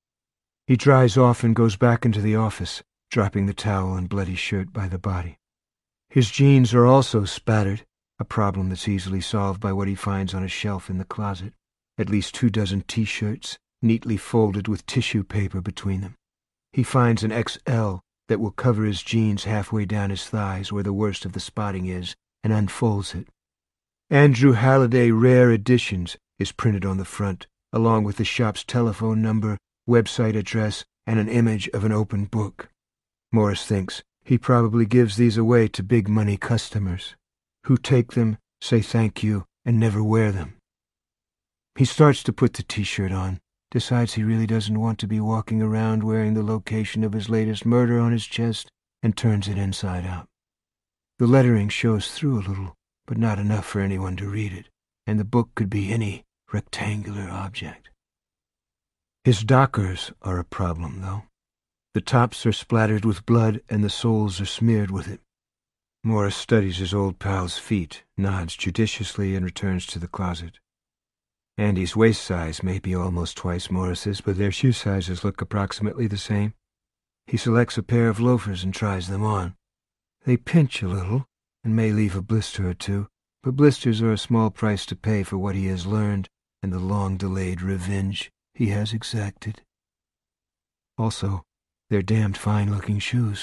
He dries off and goes back into the office, dropping the towel and bloody shirt by the body. His jeans are also spattered, a problem that's easily solved by what he finds on a shelf in the closet. At least 2 dozen T-shirts, neatly folded with tissue paper between them. He finds an XL that will cover his jeans halfway down his thighs where the worst of the spotting is, and unfolds it. Andrew Halliday Rare Editions is printed on the front, along with the shop's telephone number, website address, and an image of an open book. Morris thinks he probably gives these away to big-money customers, who take them, say thank you, and never wear them. He starts to put the T-shirt on, decides he really doesn't want to be walking around wearing the location of his latest murder on his chest, and turns it inside out. The lettering shows through a little, but not enough for anyone to read it, and the book could be any rectangular object. His dockers are a problem, though. The tops are splattered with blood, and the soles are smeared with it. Morris studies his old pal's feet, nods judiciously, and returns to the closet. Andy's waist size may be almost twice Morris's, but their shoe sizes look approximately the same. He selects a pair of loafers and tries them on. They pinch a little, and may leave a blister or 2, but blisters are a small price to pay for what he has learned and the long-delayed revenge he has exacted. Also, they're damned fine-looking shoes.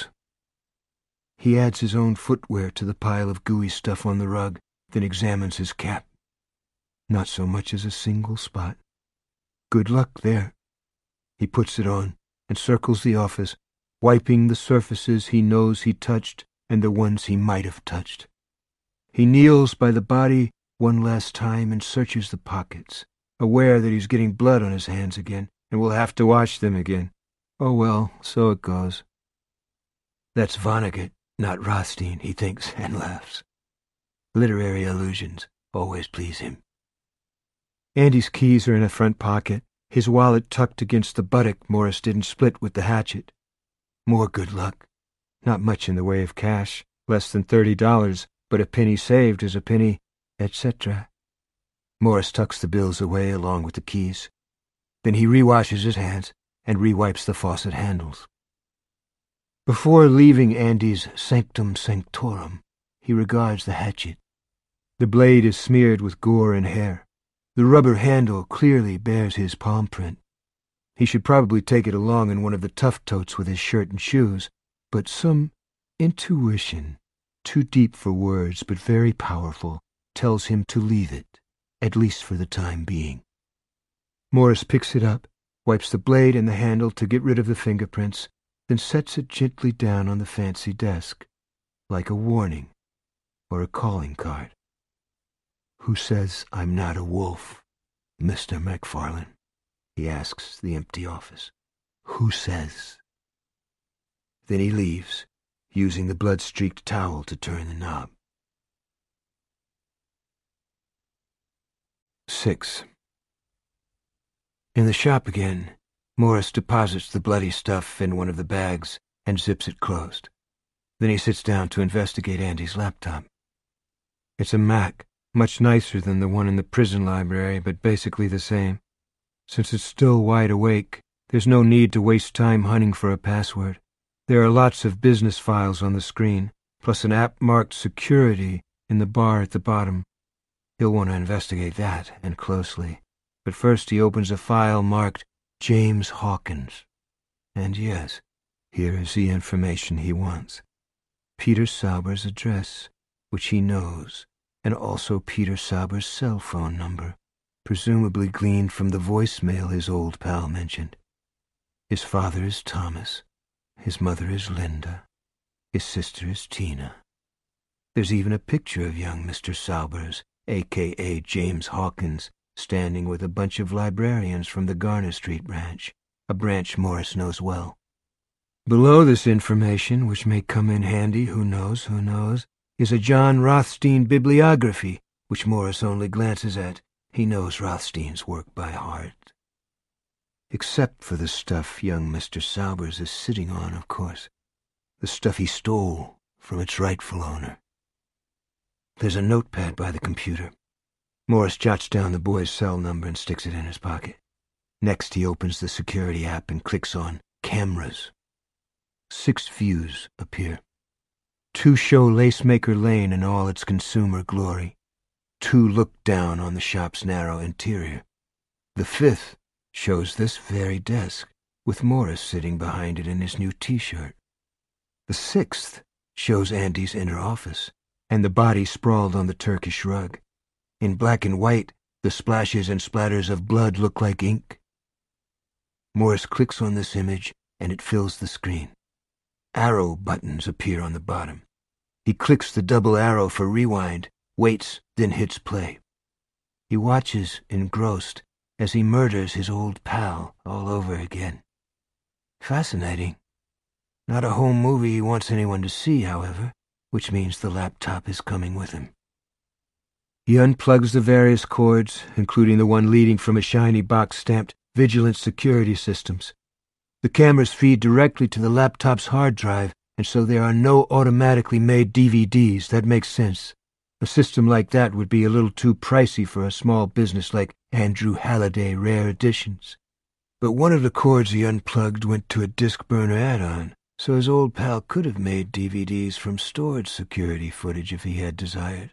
He adds his own footwear to the pile of gooey stuff on the rug, then examines his cap. Not so much as a single spot. Good luck there. He puts it on and circles the office, wiping the surfaces he knows he touched and the ones he might have touched. He kneels by the body one last time and searches the pockets, aware that he's getting blood on his hands again and will have to wash them again. Oh well, so it goes. That's Vonnegut, not Rothstein, he thinks, and laughs. Literary allusions always please him. Andy's keys are in a front pocket, his wallet tucked against the buttock Morris didn't split with the hatchet. More good luck. Not much in the way of cash, less than $30, but a penny saved is a penny, etc. Morris tucks the bills away along with the keys. Then he re-washes his hands and re-wipes the faucet handles. Before leaving Andy's sanctum sanctorum, he regards the hatchet, The blade is smeared with gore and hair. The rubber handle clearly bears his palm print. He should probably take it along in one of the tough totes with his shirt and shoes, but some intuition, too deep for words but very powerful, tells him to leave it, at least for the time being. Morris picks it up, wipes the blade and the handle to get rid of the fingerprints, then sets it gently down on the fancy desk, like a warning or a calling card. "Who says I'm not a wolf, Mr. MacFarlane?" he asks the empty office. "Who says?" Then he leaves, using the blood-streaked towel to turn the knob. 6. In the shop again, Morris deposits the bloody stuff in one of the bags and zips it closed. Then he sits down to investigate Andy's laptop. It's a Mac, much nicer than the one in the prison library, but basically the same. Since it's still wide awake, there's no need to waste time hunting for a password. There are lots of business files on the screen, plus an app marked Security in the bar at the bottom. He'll want to investigate that, and closely. But first he opens a file marked James Hawkins. And yes, here is the information he wants. Peter Sauber's address, which he knows, and also Peter Sauber's cell phone number, presumably gleaned from the voicemail his old pal mentioned. His father is Thomas. His mother is Linda. His sister is Tina. There's even a picture of young Mr. Saubers, a.k.a. James Hawkins, standing with a bunch of librarians from the Garner Street branch, a branch Morris knows well. Below this information, which may come in handy, who knows, is a John Rothstein bibliography, which Morris only glances at. He knows Rothstein's work by heart. Except for the stuff young Mr. Saubers is sitting on, of course. The stuff he stole from its rightful owner. There's a notepad by the computer. Morris jots down the boy's cell number and sticks it in his pocket. Next he opens the security app and clicks on Cameras. 6 views appear. 2 show Lacemaker Lane in all its consumer glory. 2 look down on the shop's narrow interior. The 5th shows this very desk, with Morris sitting behind it in his new T-shirt. The 6th shows Andy's inner office, and the body sprawled on the Turkish rug. In black and white, the splashes and splatters of blood look like ink. Morris clicks on this image, and it fills the screen. Arrow buttons appear on the bottom. He clicks the double arrow for rewind, waits, then hits play. He watches, engrossed, as he murders his old pal all over again. Fascinating. Not a home movie he wants anyone to see, however, which means the laptop is coming with him. He unplugs the various cords, including the one leading from a shiny box stamped Vigilant Security Systems. The cameras feed directly to the laptop's hard drive, and so there are no automatically made DVDs. That makes sense. A system like that would be a little too pricey for a small business like Andrew Halliday Rare Editions. But one of the cords he unplugged went to a disc burner add-on, so his old pal could have made DVDs from stored security footage if he had desired.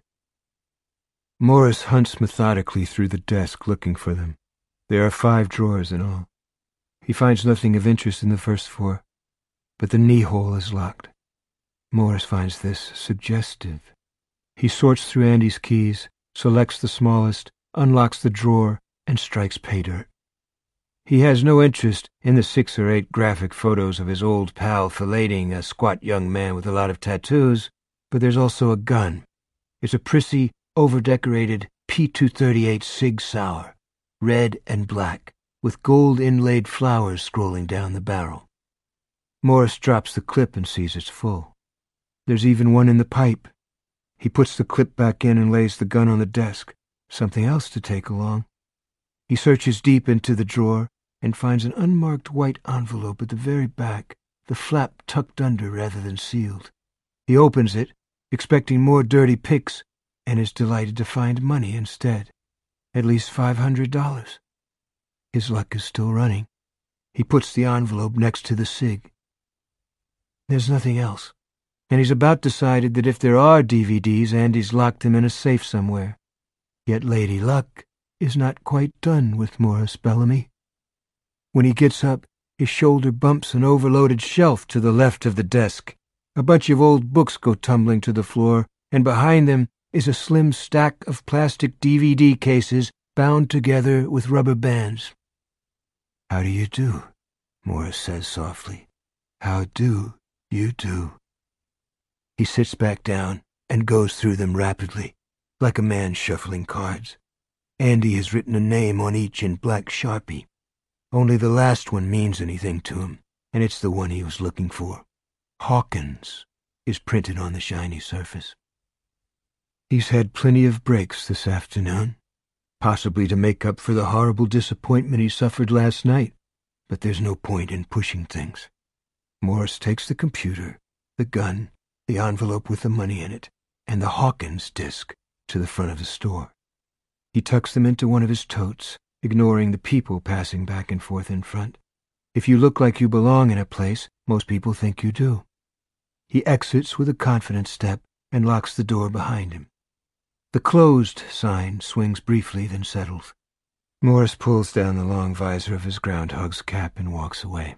Morris hunts methodically through the desk looking for them. There are 5 drawers in all. He finds nothing of interest in the first 4, but the knee hole is locked. Morris finds this suggestive. He sorts through Andy's keys, selects the smallest, unlocks the drawer, and strikes pay dirt. He has no interest in the 6 or 8 graphic photos of his old pal filleting a squat young man with a lot of tattoos, but there's also a gun. It's a prissy, over-decorated P238 Sig Sauer, red and black, with gold-inlaid flowers scrolling down the barrel. Morris drops the clip and sees it's full. There's even one in the pipe. He puts the clip back in and lays the gun on the desk. Something else to take along. He searches deep into the drawer and finds an unmarked white envelope at the very back, the flap tucked under rather than sealed. He opens it, expecting more dirty pics, and is delighted to find money instead. At least $500. His luck is still running. He puts the envelope next to the Sig. There's nothing else, and he's about decided that if there are DVDs, Andy's locked them in a safe somewhere. Yet Lady Luck is not quite done with Morris Bellamy. When he gets up, his shoulder bumps an overloaded shelf to the left of the desk. A bunch of old books go tumbling to the floor, and behind them is a slim stack of plastic DVD cases bound together with rubber bands. "How do you do?" Morris says softly. "How do you do?" He sits back down and goes through them rapidly, like a man shuffling cards. Andy has written a name on each in black Sharpie. Only the last one means anything to him, and it's the one he was looking for. Hawkins is printed on the shiny surface. He's had plenty of breaks this afternoon, possibly to make up for the horrible disappointment he suffered last night, but there's no point in pushing things. Morris takes the computer, the gun, the envelope with the money in it, and the Hawkins disc to the front of the store. He tucks them into one of his totes, ignoring the people passing back and forth in front. If you look like you belong in a place, most people think you do. He exits with a confident step and locks the door behind him. The closed sign swings briefly, then settles. Morris pulls down the long visor of his groundhog's cap and walks away.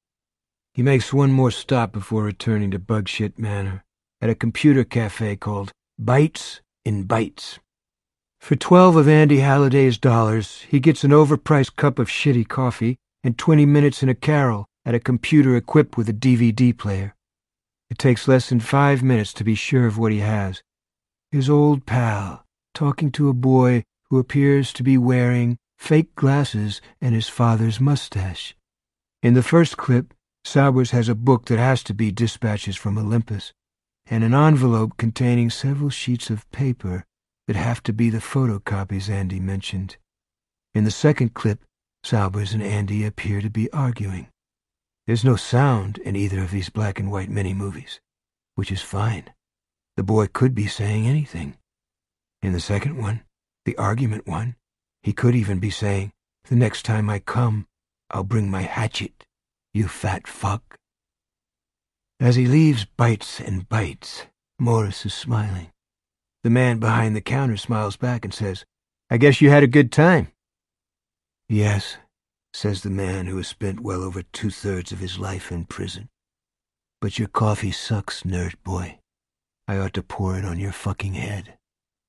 He makes one more stop before returning to Bugshit Manor, at a computer cafe called Bytes in Bytes. For 12 of Andy Halliday's dollars, he gets an overpriced cup of shitty coffee and 20 minutes in a carol at a computer equipped with a DVD player. It takes less than 5 minutes to be sure of what he has. His old pal, talking to a boy who appears to be wearing fake glasses and his father's mustache. In the first clip, Saubers has a book that has to be Dispatches from Olympus, and an envelope containing several sheets of paper that have to be the photocopies Andy mentioned. In the second clip, Saubers and Andy appear to be arguing. There's no sound in either of these black and white mini-movies, which is fine. The boy could be saying anything. In the second one, the argument one, he could even be saying, "The next time I come, I'll bring my hatchet, you fat fuck." As he leaves Bytes and Bytes, Morris is smiling. The man behind the counter smiles back and says, "I guess you had a good time." "Yes," says the man who has spent well over 2/3 of his life in prison. "But your coffee sucks, nerd boy. I ought to pour it on your fucking head."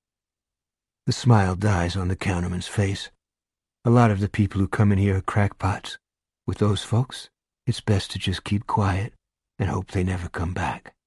The smile dies on the counterman's face. A lot of the people who come in here are crackpots. With those folks, it's best to just keep quiet and hope they never come back.